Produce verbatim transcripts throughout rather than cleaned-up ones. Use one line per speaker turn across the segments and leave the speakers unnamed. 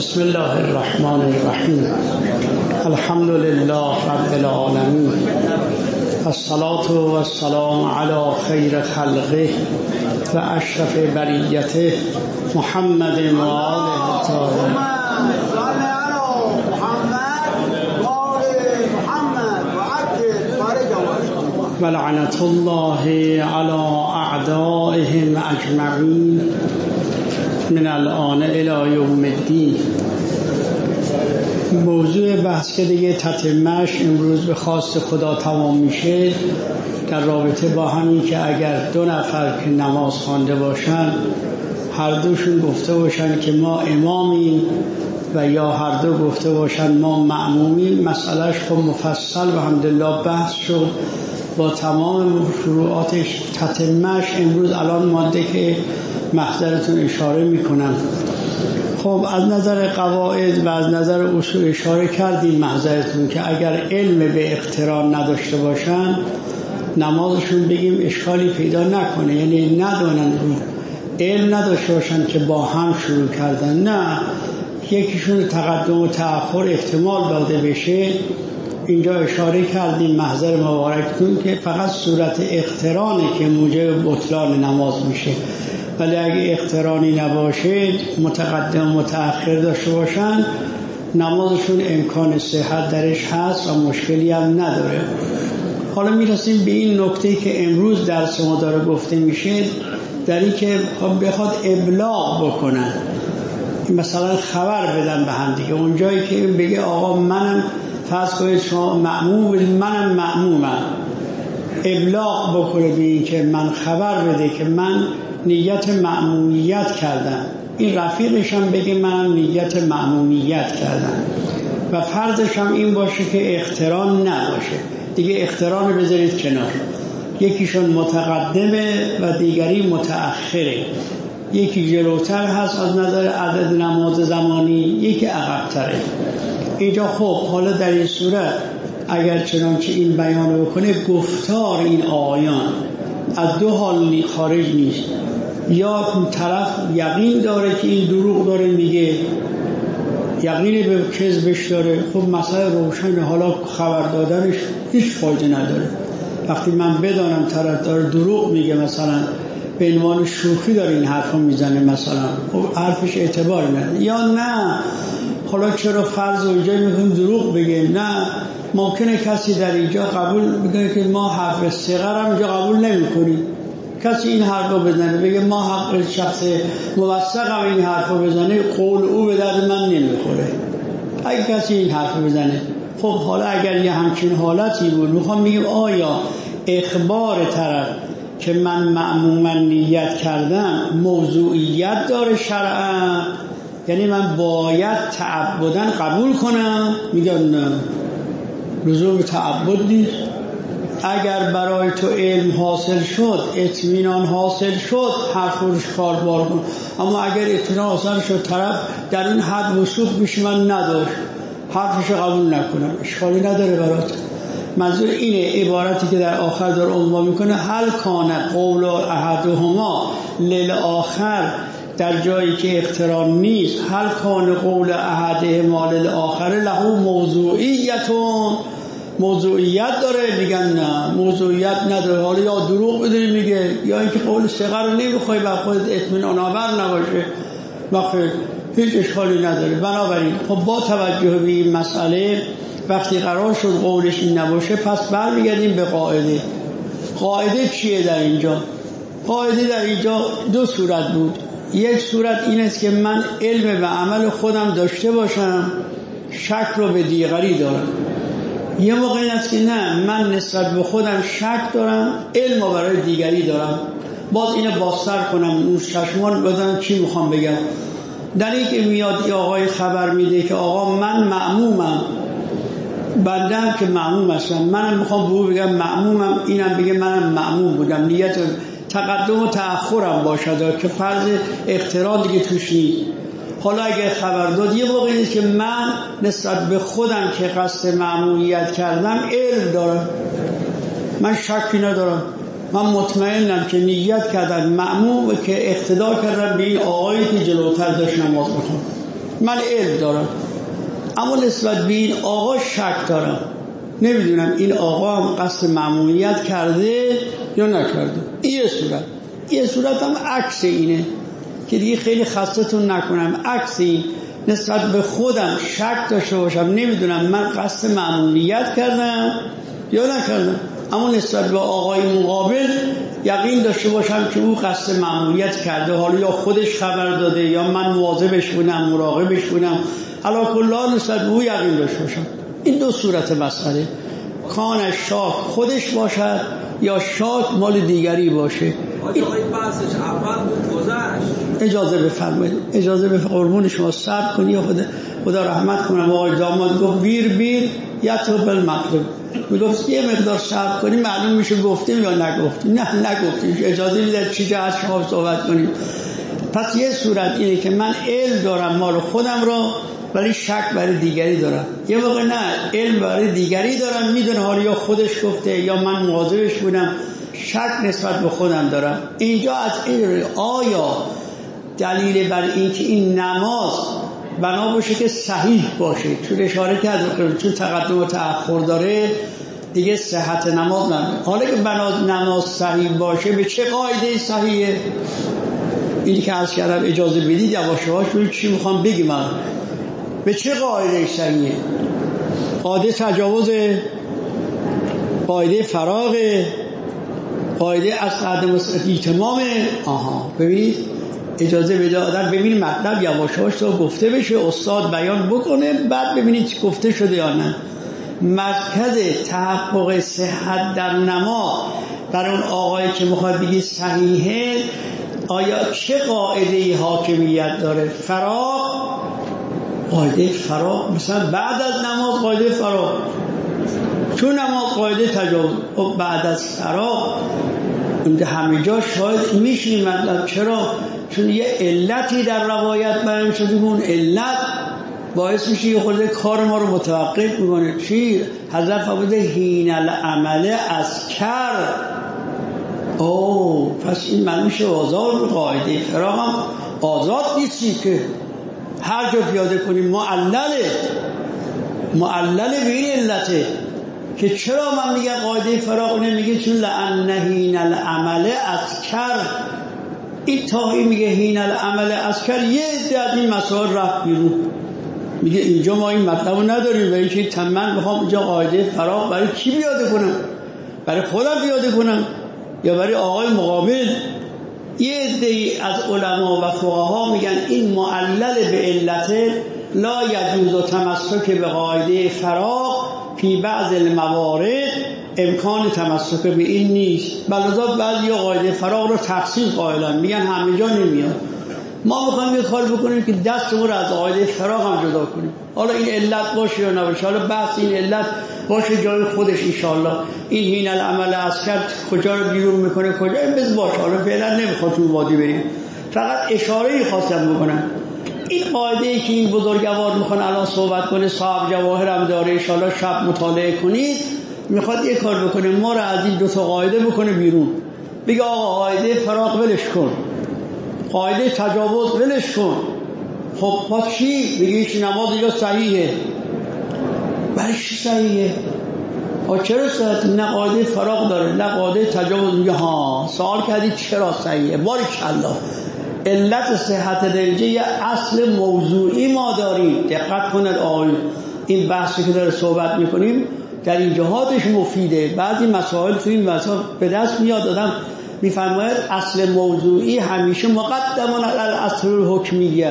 بسم الله الرحمن الرحیم. الحمد لله رب العالمین، الصلاة و السلام علی خیر خلقه و اشرف بریته محمد و آله الطاهرین. و لعنت الله علی اعدائهم اجمعین من الان الی یوم الدین. موضوع بحث که دیگه تتمه‌اش امروز به خواست خدا تمام میشه در رابطه با همین که اگر دو نفر که نماز خوانده باشن هر دوشون گفته باشن که ما امامیم و یا هر دو گفته باشن ما مأمومیم، مسئلهش خب مفصل و الحمدلله بحث شد با تمام فروعاتش. تتمه‌اش امروز الان ماده که محضرتون اشاره میکنم. خب از نظر قواعد و از نظر اصول اشاره کردیم محضرتون که اگر علم به اقتران نداشته باشن نمازشون بگیم اشکالی پیدا نکنه، یعنی ندانن، علم نداشته باشن که با هم شروع کردن، نه یکیشون تقدم و تأخر احتمال داده بشه. اینجا اشاره کردیم محضر مبارکتون که فقط صورت اقترانه که موجب بطلان نماز میشه، ولی اگه اقترانی نباشه متقدم و متأخر داشته باشن نمازشون امکان صحت درش هست و مشکلی هم نداره. حالا میرسیم به این نکته که امروز درس ما داره گفته میشه، در این که بخواد ابلاغ بکنن، مثلا خبر بدن به هم دیگه. اونجایی که بگه آقا منم فرض کنید شما مأموم، منم مأمومم، ابلاغ بکنه به این که من خبر بده که من نیت مأمومیت کردم، این رفیقش هم بگه من نیت مأمومیت کردم و فرضش هم این باشه که اقتران نباشه. دیگه اقتران رو بذارید کنار، یکیشون متقدمه و دیگری متأخره، یکی جلوتر هست از نظر عدد نماز زمانی، یکی عقب‌تره. اینجا خب حالا در این صورت اگر چنانچه این بیان بکنه گفتار این آیان از دو حال خارج نیست، یا طرف یقین داره که این دروغ داره میگه، یقینی به کذبش داره، خب مسئله روشن، حالا خبر دادنش هیچ فایده نداره. وقتی من بدانم طرف داره دروغ میگه، مثلا به عنوان شوخی داره این حرفو میزنه، مثلا خب حرفش اعتبار نداره. یا نه حالا چرا فرض اونجا میگیم دروغ بگه، نه ممکنه کسی در اینجا قبول بگه که ما حرف صغر هم اینجا قبول نمی‌کنیم، کسی این حرفو بزنه بگه ما حق شخص موثق هم این حرفو بزنه قول او به درد من نمیخوره. اگه کسی این حرفو بزنه، خب حالا اگر یه همچین حالتی بود میخوام بگیم آیا اخبار طرف که من مأموما نیت کردم موضوعیت داره شرعا، یعنی من باید تعبداً قبول کنم؟ میگن نه، لزوم تعبد نیست. اگر برای تو علم حاصل شد، اطمینان حاصل شد، حرف روش کار بار کن. اما اگر اطمینان حاصل شد طرف در این حد وثوق میشه من نداشت، حرفش قبول نکنم، اشکالی نداره برات. منظور اینه عبارتی که در آخر داره عنوان میکنه هل کان قول احدهما للآخر، در جایی که اقتران نیست، هل کان قول احدهما للآخر له موضوعیتون، موضوعیت داره؟ میگن نه موضوعیت نداره. حالا یا دروغ بدونی میگه، یا اینکه قول صغر رو نمیخوای و خودت اطمینان آور نباشه، وقتی هیچ اشکالی نداره. بنابراین خب با توجه به این مسئله وقتی قرار شد قولش این نباشه، پس برمیگردیم به قاعده. قاعده چیه در اینجا؟ قاعده در اینجا دو صورت بود. یک صورت این است که من علم و عمل خودم داشته باشم، شک رو به دیگری دارم. یه موقع این است که نه، من نسبت به خودم شک دارم، علم رو برای دیگری دارم. باز اینو بازتر کنم، اون چشمان بدن چی میخوام بگم. در این که میاد ای آقای خبر میده که آقا من مأمومم، بندم که مأموم هستم، منم میخوام به او بگم مأمومم، اینم بگه منم مأموم بودم، نیت تقدم و تأخرم باشد که فرض اقتران دیگه توش نیست. حالا اگه خبر داد یه موقعی نیست که من نسبت به خودم که قصد مأمومیت کردم علم دارم، من شکی ندارم، من مطمئنم که نیت کردم مأموم و که اقتدا کردم به این آقایی که جلوتر داشت نماز بخوند. من علم دارم، اما نسبت به این آقا شک دارم، نمیدونم این آقا هم قصد ممنوعیت کرده یا نکرده. این یه صورت. یه صورت هم عکس اینه که دیگه خیلی خستتون نکنم، عکسی نسبت به خودم شک داشته باشم، نمیدونم من قصد ممنوعیت کردم یا نکردم، اما نسبت به آقای مقابل یقین داشته باشم که او قصد ممنوعیت کرده، حالا یا خودش خبر داده یا من مواظبش بودم، مراقبش بودم، علی کل حال نسبت به او یقین داشته باشم. این دو صورت مسئله، کان شاک خودش باشد یا شاک مال دیگری باشه.
آقای بحثش اول بود گذشت.
اجازه بفرمایید، اجازه بفرمایید، قربون شما صبر کنی، خدا خدا رحمت کنه. آقای داماد گفت بیر بیر یطلب المطلوب، میگفت یه مقدار صبر کنی معلوم میشه گفتیم یا نگفتیم. نه نگفتیم، اجازه میدید چی جهت شما صحبت کنیم. پس یه صورت اینه که من علم دارم مال خودم را، ولی شک برای دیگری دارم. یه موقع نه، علم برای دیگری دارم، میدونه حالا یا خودش گفته یا من مواظبش بودم، شک نسبت به خودم دارم. اینجا از این آیا دلیل بر این که این نماز بنا باشه که صحیح باشه، چون اشاره کرد چون تقدم و تأخر داره دیگه صحت نماز نداره. حالا که بنا نماز صحیح باشه به چه قاعده صحیحه؟ اینی که عرض کردم اجازه بدید یواش یواش ببینید چی میخوام بگم. من به چه قاعده صحیحه؟ قاعده تجاوز، قاعده فراغ، قاعده از قدم ایتمام. آها ببینید اجازه بده آدم ببینید مطلب یواش یواش تا گفته بشه، استاد بیان بکنه، بعد ببینید گفته شده یا نه. مرکز تحقق صحت در نماز برای اون آقایی که میخواد بگی صحیحه، آیا چه قاعده حاکمیت داره؟ فراغ، قاعده فراغ، مثلا بعد از نماز قاعده فراغ، چون نماز قاعده تجاوز، و بعد از فراغ اونده همه جا شاید میشیم مطلب. چرا؟ چون یه علتی در روایت بیان شده، اون علت باعث میشه یه خورده کار ما رو متوقف میکنه. چی؟ حضرت فرموده حین العمل اذکر. اوه پس این معنی میشه آزاد. قاعده فراغ هم آزاد نیستی که هر جا پیاده کنیم، معلله معلله به این علته که چرا من میگه قاعده فراغ نمیگه چون لأن حین العمل اذکر. این تاهی میگه حین العمل اذکر، یه عده از این مسائل رفت بیرون، میگه اینجا ما این مطلب رو نداریم و اینکه تمام میخوام اینجا قاعده فراغ برای کی بیاده کنم؟ برای خودم بیاده کنم یا برای آقای مقابل؟ یه عده از علما و فقها میگن این معلل به علت لا یجوز تمسک به قاعده فراغ فی بعض الموارد، امکان تمسک به این نیست. بلذا بعضی قاعده فراغ رو تفصیل قائلن، میگن همه جا نمیاد. ما میخوایم یه کار بکنیم که دستمون رو از قاعده فراغ هم جدا کنیم. حالا این علت باشه یا نباشه، حالا بحث این علت باشه جای خودش انشالله. این حین العمل اذکر کجا رو بیرون میکنه، کجا بز باشه، حالا فعلا نمیخواد تو وادی بریم، فقط اشاره‌ای خواستم بکنم. این قاعده ای که این بزرگوار میخوان الان صحبت کنه، صاحب جواهر هم داره، انشالله شب مطالعه کنید، میخواد یه کار بکنه ما رو از این دو تا قاعده بکنه بیرون، بگه آقا قاعده فراغ ولش کن، قاعده تجاوز ولش کن. خب پس چی؟ بگه هیچ نماز دیگه صحیحه. برای چی صحیحه؟ آ چرا صحیحه؟ نه قاعده فراغ داره نه قاعده تجاوز. میگه ها سوال کردید چرا صحیحه؟ باریکالله. علت صحت درجه یه اصل موضوعی ما داریم. دقت کنید آقایون، این بحثی که داره صحبت میکنیم در این جهاتش مفیده. بعضی مسائل تو این مسائل به دست میاد آدم میفرماید اصل موضوعی همیشه مقدمون علی الاصل الحکمیه.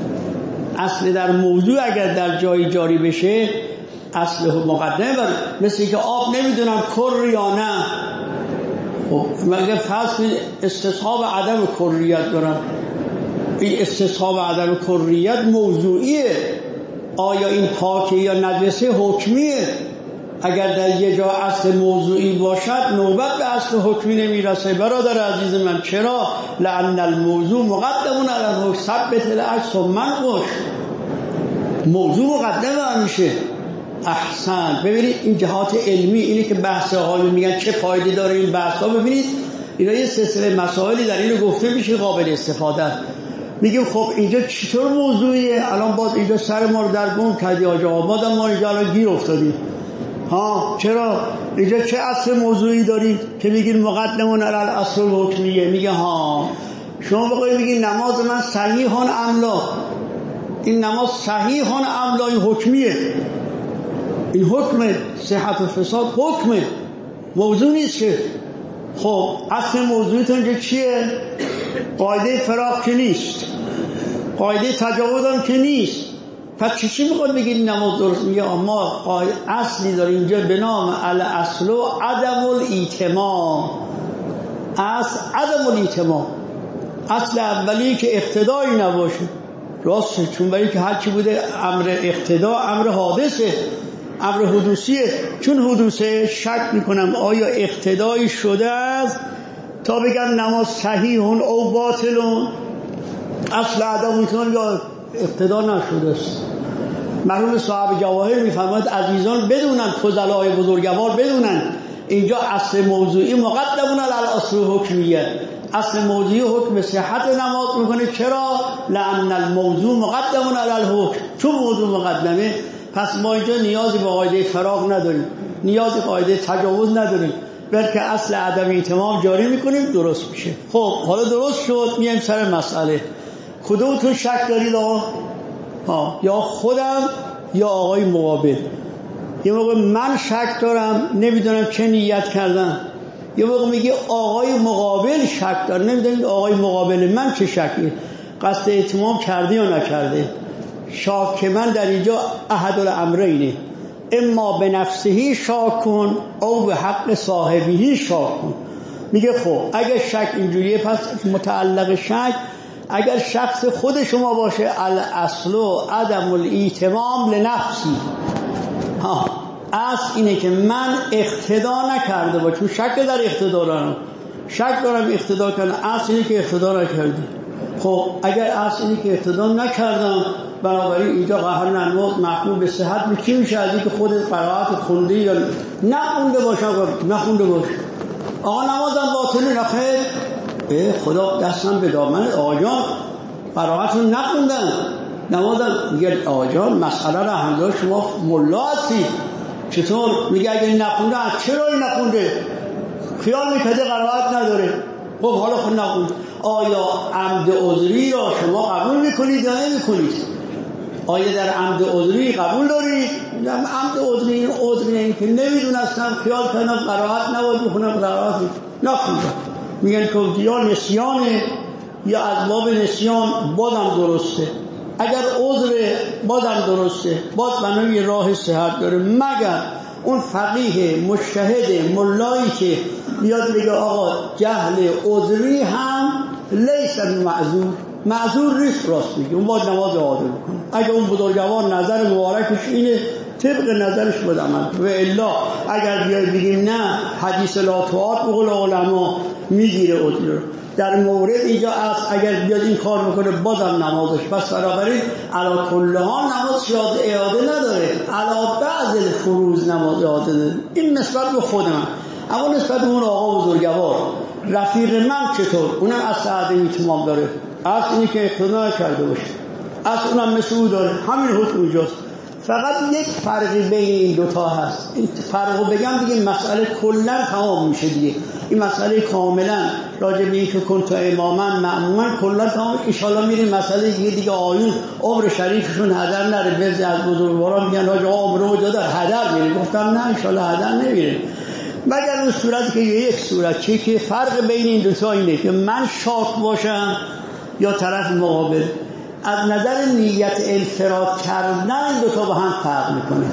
اصل در موضوع اگر در جایی جاری بشه اصل مقدمه بر، مثل که آب نمیدونم کر یا نه. خب مگه فصل استصحاب عدم کریت دارم، این استصحاب عدم کریت موضوعیه. آیا این پاکه یا نجسه حکمیه؟ اگر در یه جا اصل موضوعی باشد نوبت به اصل حکمی نمیرسه. برادر عزیز من چرا؟ لأن الموضوع مقدمون علی الحکم ثبت العکس منقش. موضوع مقدم میشه. احسن. ببینید این جهات علمی، اینی که بحث حالی میگن چه فایده داره این بحث ها، ببینید اینا یه سلسله مسائلی در اینو گفته میشه قابل استفاده. میگیم خب اینجا چطور موضوعیه؟ الان باز اینجا سر ما رو در گم کردی آجا آباد، ما اینجا الان گیر افتادیم. ها چرا؟ اینجا چه اصل موضوعی دارید که میگین مقدمون علی الاصل الحکمیه؟ میگه ها شما بخواید بگید نماز من صحیحون املا، این نماز صحیحون املا، این حکمیه، این حکمه، صحت و فساد حکمه، موضوع نیست که. خب اصل موضوعتون اینجا چیه؟ قاعده فراق که نیست، قاعده تجاوز هم که نیست. پس چی چی میخواد بگید نماز درست؟ میگه اما اصلی داره اینجا به نام الاصل و عدم الایتمام. اصل عدم الایتمام، اصل اولی که اقتدایی نباشه. راسته، چون برای که هرچی بوده امر اقتدا امر حادثه، امر حدوثیه. چون حدوثه شک میکنم آیا اقتدایی شده است تا بگم نماز صحیحون او باطلون، اصل عدم الایتمام یا اقتدا نشده است. مرحوم صاحب جواهر میفرماید عزیزان بدونن، فضلای بزرگوار بدونن اینجا اصل موضوعی مقدمون علی الاصل حکمیه. اصل موضوعی حکم صحت نماز میکنه. چرا؟ لأن الموضوع مقدمون علی الحکم، چون موضوع مقدمه پس ما اینجا نیازی به قاعده فراق نداریم، نیازی به قاعده تجاوز نداریم، بلکه اصل عدم ایتمام جاری میکنیم، درست میشه. خب حالا درست شد، میایم سر مسئله. کدومتون شک دارید آقا؟ ها یا خودم یا آقای مقابل. یه موقع من شک دارم نمیدونم چه نیت کردم، یه موقع میگه آقای مقابل شک داره نمیدونم آقای مقابل من چه شکی، قصد اتمام کرده یا نکرده. شاک من در اینجا احد الامرینه، اما به نفسهی شاک کن او به حق صاحبیهی شاک کن. میگه خب اگر شک اینجوریه پس متعلق شک اگر شخص خود شما باشه الاصل و عدم الایتمام لنفسی. ها اصل اینه که من اقتدا نکرده با، چون شک در اقتدا دارم، شک دارم اقتدا کردم، اصل اینه که اقتدا نکردی. خب اگر اصل اینه که اقتدا نکردم، بنابراین اینجا قهر نماز محکوم به صحت میشه میشه از اینکه خود قرائت خونده یا نخونده باشم، نخونده باشه آقا نمازم باطله. نخیر به خدا دستم به دامن آقا جان قرائت رو نخوندن نمازم. میگه آقا جان مسئله را همدار شما ملا هستی، چطور؟ میگه اگه نخونده چرا این نخونده؟ خیال میکرده قرائت نداره. خب حالا خود نخونده. آیا عمد عذری را شما قبول میکنید یا نمیکنید؟ آیا در عمد عذری قبول دارید؟ عمد عذری این عذری این که نمیدونستم خیال کردم قرائت نباید بخونم، قرائت نخوندم. میگن که یا نسیانه یا از باب نسیان بازم درسته، اگر عذر بازم درسته، باز بنای راه صحت داره، مگر اون فقیه مجتهد ملایی که بیاد بگه آقا جهل عذری هم لیس معذور، معذور نیست. راست میگه اون باید نماز عادل بکنه. اگر اون بزرگوار نظر مبارکش اینه طبق نظرش بود عمل، و الا اگر بیای بگیم نه حدیث لا تعاد به قول علما میگیره عذر در مورد اینجا است، اگر بیاد این کار بکنه بازم نمازش بس. بنابراین علی کل حال نماز شاد اعاده نداره، علی بعض فروض نماز اعاده داره. این نسبت به خود من. اما نسبت به اون آقا بزرگوار رفیق من چطور؟ اونم اصل عدم ایتمام داره، اصل اینی که اقتدا کرده باشه، اصل اونم مثل او داره. همین حکم اینجاست. فقط یک فرقی بین این دوتا هست. این فرقو بگم دیگه مسئله کلا تمام میشه دیگه. این مسئله کاملا راجع به این که کنت اماما معموما کلا تمام. ان شاء الله میریم مسئله دیگه دیگه آیون عمر شریفشون هدر نره. بعضی از بزرگواران میگن راجع عمر و جدا هدر میره. گفتم نه ان شاء الله هدر نمیره، مگر اون صورتی که یک صورت چه که فرق بین این دو تا اینه که من شاک باشم یا طرف مقابل. از نظر نیت انفراد کردن این دو تا با هم فرق میکنه.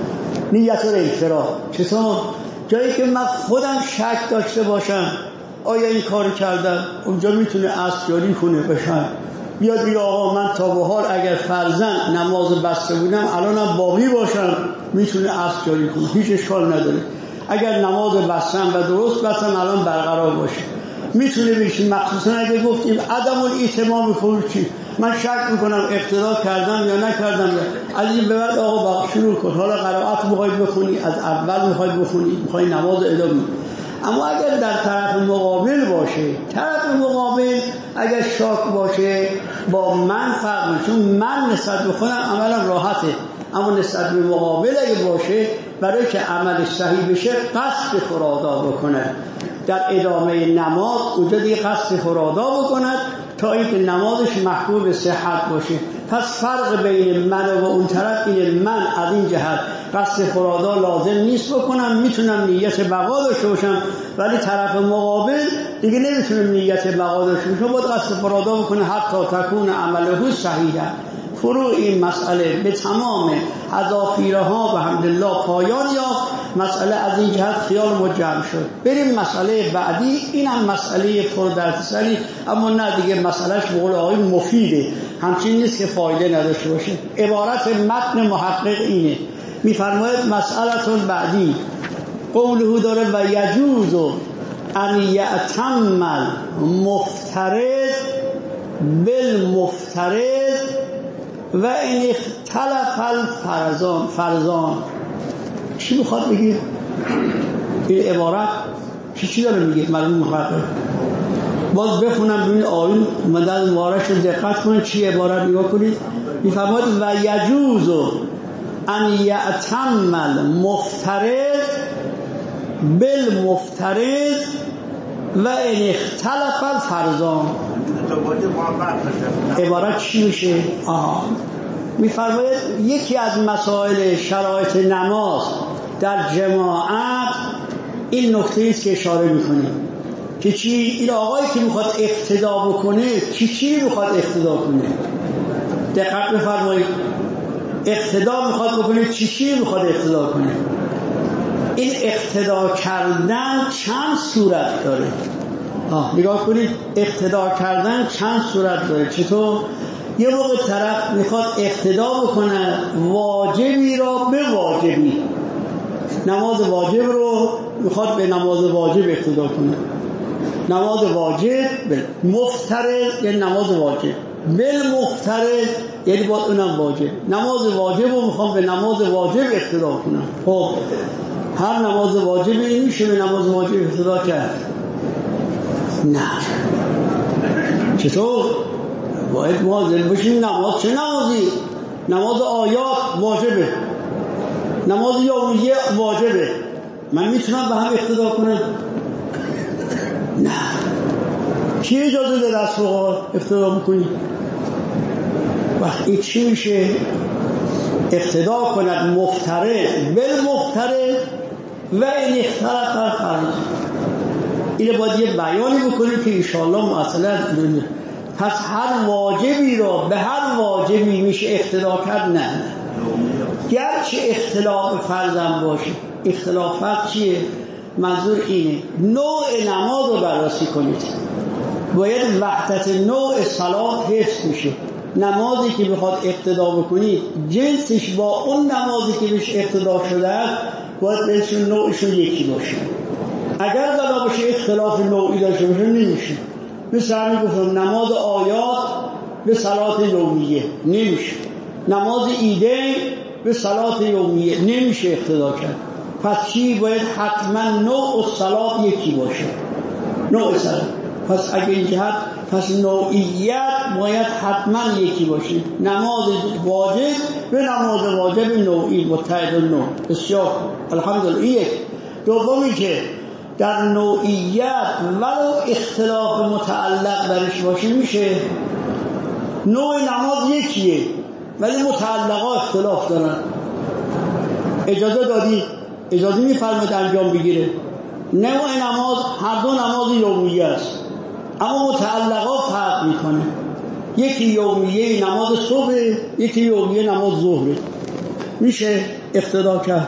نیت انفراد چطور؟ جایی که من خودم شک داشته باشم آیا این کار کردم، اونجا میتونه اصل جاری کنه بشن. بیاد بگه آقا من تا به حال اگر فرضاً نماز بسته بودم الانم باقی باشم، میتونه اصل جاری کنه، هیچ اشکال نداره. اگر نماز بستم و درست بستم الان برقرار باشه میتونه بشه. مخصوصا اگه گفتیم عدم الایتمام خروجی، من شک میکنم اقتدا کردم یا نکردم، از این به بعد آقا با شروع کن، حالا قرائت میخواید بخونی از اول میخواید بخونی، میخواید نماز ادامه. اما اگر در طرف مقابل باشه، طرف مقابل اگر شاک باشه با من فرق میکنه، چون من نسبت به خودم عملم راحته، اما نسبت به مقابل اگه باشه برای که عملش صحیح بشه قصد خرادا بکند. در ادامه نماز اونجا دیگه قصد خرادا بکند تا اینکه نمازش محکوم به صحت باشه. پس فرق بین من و اون طرف اینه، من از این جهت قصد خرادا لازم نیست بکنم، میتونم نیت بقا داشته باشم، ولی طرف مقابل دیگه نمیتونم نیت بقا داشته باشم، باید قصد خرادا بکنه حتی تکون عمله صحیحه. فروع این مسئله به تمام اضافیره ها و الحمدلله پایان یافت. مسئله از این جهت خیال ما جمع شد. بریم مسئله بعدی، اینم مسئله پردردسری، اما نه دیگه مسئلهش به قول آقای مفیده، همچین نیست که فایده نداشته باشه. عبارت متن محقق اینه، میفرماید مسئله بعدی قوله داره و یجوز ان یأتم المفترض بالمفترض و این اختلف الفرزان. فرزان چی میخواد بگید؟ این عبارت چی چی داره میگه؟ معلوم محقق باز بخونم ببینید آیون مدل مبارش رو دقت کنید چی عبارت نگاه کنید. میفرماید و یجوز ان یأتم المفترض بالمفترض و این اختلف الفرزان. عبارت چی میشه؟ آها میفرماید یکی از مسائل شرایط نماز در جماعت این نکته است که اشاره میکنیم که چی؟ این آقایی که میخواد اقتدا بکنه چی چی میخواد اقتدا کنه؟ دقت بفرمایید، اقتدا میخواد بکنه چی چی میخواد اقتدا کنه؟ این اقتدا کردن چند صورت داره؟ آه نگاه کنید، اقتدا کردن چند صورت داره. چطور؟ یه موقع طرف میخواد اقتدا بکنه واجبی را به واجبی، نماز واجب رو میخواد به نماز واجب اقتدا کنه، نماز واجب به مفترض یعنی نماز واجب، بالمفترض یعنی باید اونم واجب، نماز واجب رو میخوام به نماز واجب اقتدا کنم. خب هر نماز واجبی میشه به نماز واجب اقتدا کرد؟ نه. چطور؟ باید واجب باشیم. نماز چه نمازی؟ نماز آیات واجبه، نماز یومیه واجبه، من میتونم به هم اقتدا کنم؟ نه. کی اجازه داره از فقها اقتدا بکنی؟ وقتی چی میشه؟ اقتدا کند مفترض بالمفترض و این اختلاف الفرض. اینه باید یه بیانی بکنیم که انشاءالله مثلا پس هر واجبی را به هر واجبی میشه اقتدا کرد؟ نه. گرچه اختلاف فرضم باشه. اختلافات چیه؟ منظور اینه نوع نماز رو بررسی کنید، باید وحدت نوع صلات حفظ میشه. نمازی که بخواد اقتدا بکنید جنسش با اون نمازی که بهش اقتدا شده است باید بهشون نوعشون یکی باشه. اگر بنا باشه اختلاف نوعی داشته باشه نمیشه. مثل همین گفتم نماز آیات به صلات یومیه نمیشه، نماز ایده به صلات یومیه نمیشه اقتدا کرد. پس چی؟ باید حتما نوع صلات یکی باشه، نوع صلات. پس اگه این جهت پس نوعیت باید حتما یکی باشه، نماز واجب به نماز واجب نوعی متحد النوع. بسیار الحمدلله. یک دومی که در نوعیت ولو اختلاف متعلق درش باشه میشه نوع نماز یکیه ولی متعلقات اختلاف دارن. اجازه دادی، اجازه میفرماید انجام بگیره. نوع نماز هر دو نماز یومیه است اما متعلقات فرق میکنه. یکی یومیه نماز صبح، یکی یومیه نماز ظهر. میشه اقتدا کرد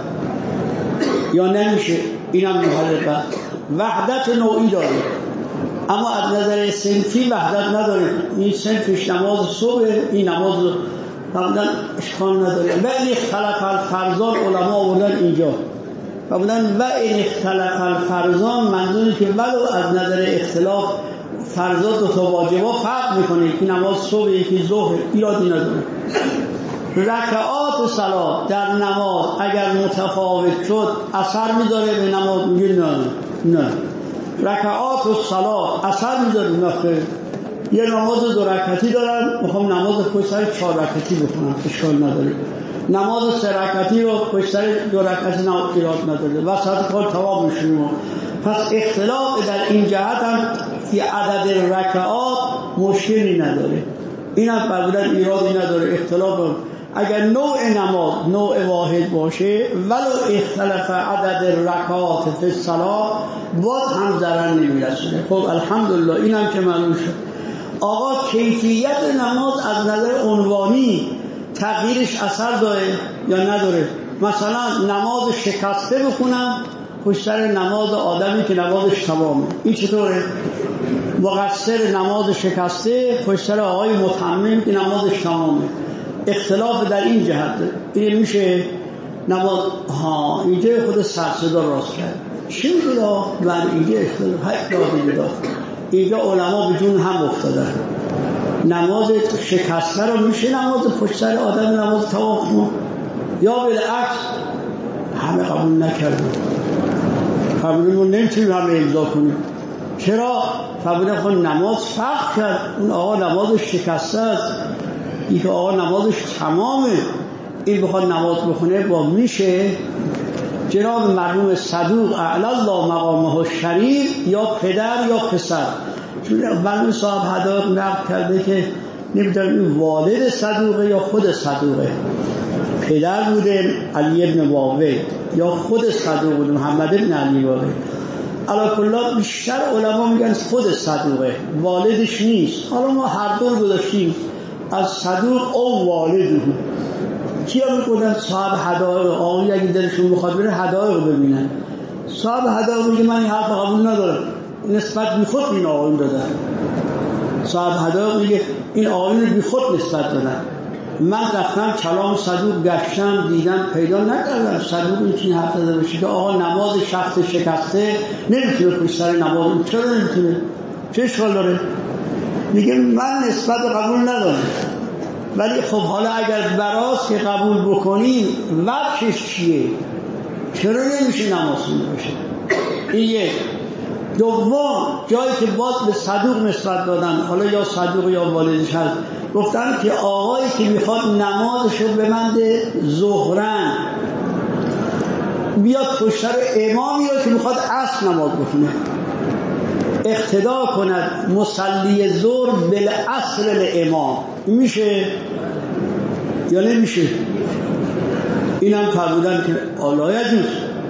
یا نمیشه؟ اینم محل وحدت نوعی داره اما از نظر صنفی وحدت نداره. این صنفش نماز صبح، این نماز فرمودن اشکال نداره. و این اختلاف الفرزان علما آوردن اینجا فرمودن و این اختلاف الفرزان منظوری که ولو از نظر اختلاف فرضات دو تا واجبا فرق میکنه، یکی نماز صبح یکی ظهر، ایرادی نداره. رکعات صلات در نماز اگر متفاوت شد اثر میذاره به نماز؟ میگه نه. نه، رکعات و صلاة اثر میذاریم. وقتی یه نماز دو رکعتی دارم، میخوام نماز پشت سر چهار رکعتی بخونم، اشکال نداره. نماز سه رکعتی رو پشت سر دو رکعتی نماز ایراد نداره، وسط کار تمام میشیم. پس اختلاف در این جهت هم فی عدد رکعات مشکلی نداره، این هم فرمودن ایرادی نداره. اختلاف هم اگر نوع نماز نوع واحد باشه ولو اختلاف عدد رکعات فی الصلاة باز هم ضرر نمیرسونه. خب الحمدلله این هم که معلوم شد. آقا کیفیت نماز از نظر عنوانی تغییرش اثر داره یا نداره؟ مثلا نماز شکسته بخونم پشت سر نماز آدمی که نمازش تمامه، این چطوره؟ مقصر نماز شکسته پشت سر آقای متمم که نمازش تمامه، اختلاف در این جهت. این میشه نماز ها اینجا خود سرصدا راست کرد. چی میگه؟ من اینجا اختلاف حق داده داد. اینجا علما به جون هم افتادن. نماز شکسته رو میشه نماز پشت سر آدم نماز تمام کنه یا بالعکس؟ همه قبول نکردن. قبولمون نمیتونیم همه امضا کنیم. چرا؟ قبول خود نماز فرق کرد. اون آقا نمازش شکسته است، این که آقا نمازش تمامه، این بخواد نماز بخونه با میشه. جناب مرحوم صدوق اعلی الله مقامه الشریف یا پدر یا پسر، چون مرحوم صاحب هدایت نقل کرده که نمیدونم این والد صدوقه یا خود صدوقه، پدر بوده علی ابن واقع یا خود صدوق بوده محمد ابن علی واقع. علی کل حال بیشتر علما میگن خود صدوقه، والدش نیست. حالا ما هر دور گذاشتیم از صدوق او والده. کیا میگن صاحب هدایق آقایی اگه دلشون بخواد بره هدایق رو ببینن. صاحب هدایق میگه من این حرف قبول ندارم، نسبت بی خود این آقایون دادن. صاحب هدایق میگه این آقایون بی خود نسبت دادن. من رفتم کلام صدوق گشتم دیدم پیدا نکردم صدوق این حرف زده باشه که آقا نماز شخص شکسته نمیتونه پشت سر نماز. چرا نمیتونه؟ چه اشکال داره؟ میگه من نسبت قبول ندارم. ولی خب حالا اگر براست که قبول بکنیم وقتش چیه؟ چرا نمیشه نماز خونده باشه؟ این یک. دوم جایی که باز به صدوق نسبت دادن، حالا یا صدوق یا والدش هست، گفتن که آقایی که میخواد نمازشو ببنده ظهرن بیاد پشت سر امامی رو که میخواد عصر نماز بخونه اقتدا کند مصلی ظهر بالعصر الامام، میشه یا نمیشه؟ اینم فرمودن که آلا یجوز.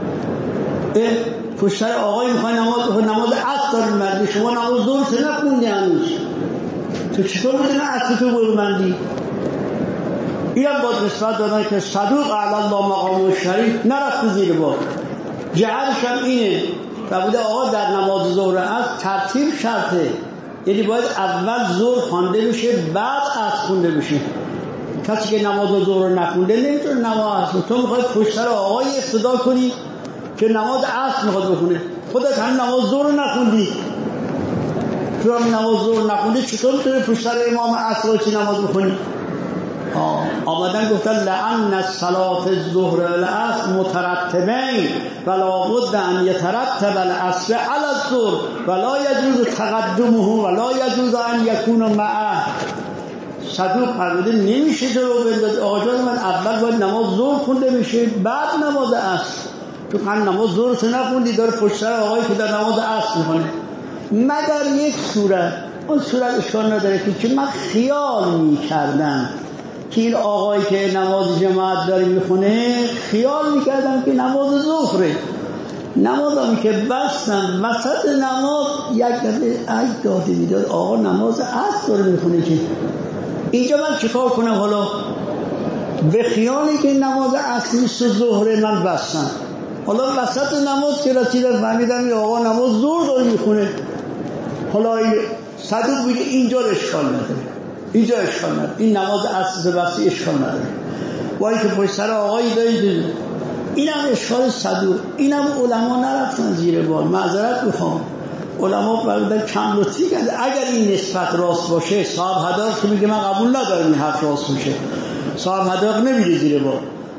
پشت سر آقای میخوای نماز بخونه، نماز عصر داری مردی، شما نماز ظهر سه نخوندی هنوز، تو چطور میدونی عصر تو برمندی؟ اینم باز نسبت دادن که صدوق اعلی الله مقامه الشریف نرفت زیر بار. جهلش هم اینه فرموده آقا در نماز ظهر عصر ترتیب شرطه، یعنی باید اول ظهر خوانده بشه بعد عصر خونده بشه. کسی که نماز ظهر نخونده نمیتونه نماز عصر. تو میخوای پشت سر آقای اقتدا کنی که نماز عصر میخواد بخونه، خودت هم نماز ظهر نخوندی. تو هم نماز ظهر نخوندی چطور میتونه پشت سر امام عصر رو چی نماز بخونی؟ آمدن گفتن لعن الصلاة الظهر والعصر مترتبین ولا بد ان یترتب العصر علی الظهر ولا یجوز تقدمه ولا یجوز ان یکون معه. صدوق فرموده نمیشه جلو بندازی. آقا جان من اول باید نماز ظهر خونده بشه بعد نماز عصر. تو هم نماز ظهر رو نخوندی داره پشت سر آقایی که در نماز عصر میخونه، مگر یک صورت. اون صورت اشکال نداره که من خیال میکردم که این آقایی که نماز جماعت داره میخونه، خیال میکردم که نماز ظهره. نمازم که بستم وسط نماز یک دفعه ای داده میداد آقا نماز عصر داره میخونه، که اینجا من چیکار کنم؟ حالا به خیالی که نماز عصر نیست و ظهره من بستم، حالا وسط نماز که رسیدم فهمیدم این آقا نماز ظهر داره میخونه. حالا صدوق میگه اینجا اشکال نداره، اینجا اشکال نداره، این نماز عصر بستی اشکال نداره. وای که پشت سر آقایی دارید، اینم اشکال صدوق. اینم علما نرفتن زیر بار. معذرت میخوام، علما فرمودن کم لطفی کرده. اگر این نسبت راست باشه، صاحب هدایق که میگه من قبول ندارم این حرف راست باشه، صاحب هدایق نمیره زیر بار.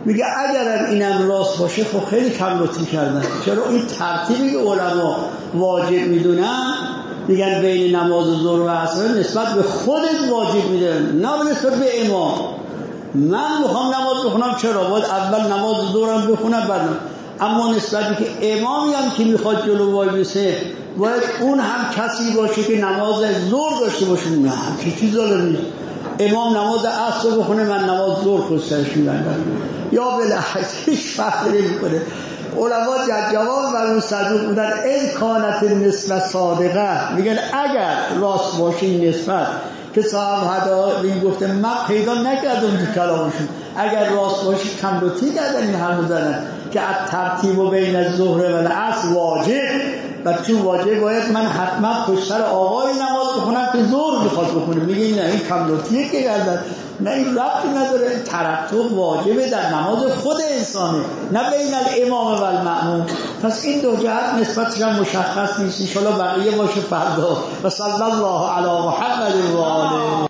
میگه اگرم اینم راست باشه خب خیلی کم لطفی کردن. چرا این ترتیبی که علما واجب میدونن میگن بین نماز ظهر و عصر نسبت به خودت واجب میدن، نه نسبت به امام. من میخوام نماز بخونم، چرا باید اول نماز ظهرم بخونم بعد. اما نسبتی که امامی هم که میخواد جلو وای بسه باید اون هم کسی باشه که نماز ظهر داشته باشه. نه که چیز ظالم نیست. امام نماز عصر بخونه من نماز ظهر خودش میبندم یا بالاخره هیچ فرقی نمیکنه. علما جواب بر اون صدوق بودن این کانت نسبت صادقه، میگن اگر راست باشه این نسبت که صاحب هدا این گفته من پیدا نکردم تو کلامشون، اگر راست باشه کم لطفی کردن این حرفو زدن که از ترتیب و بین الظهر و العصر واجب و چون واجب باید من حتما پشت سر آقای نماز بخونم که ظهر میخواد بخونه. میگه نه این کم لطفیه که کردن، نه این ربطی نداره. این ترتب واجبه در نماز خود انسانه نه بین الامام و المأموم. پس این دو جهت نسبتش هم مشخص نیست. ان شاءالله بقیه باشه فردا. و صلی الله علی محمد و آله.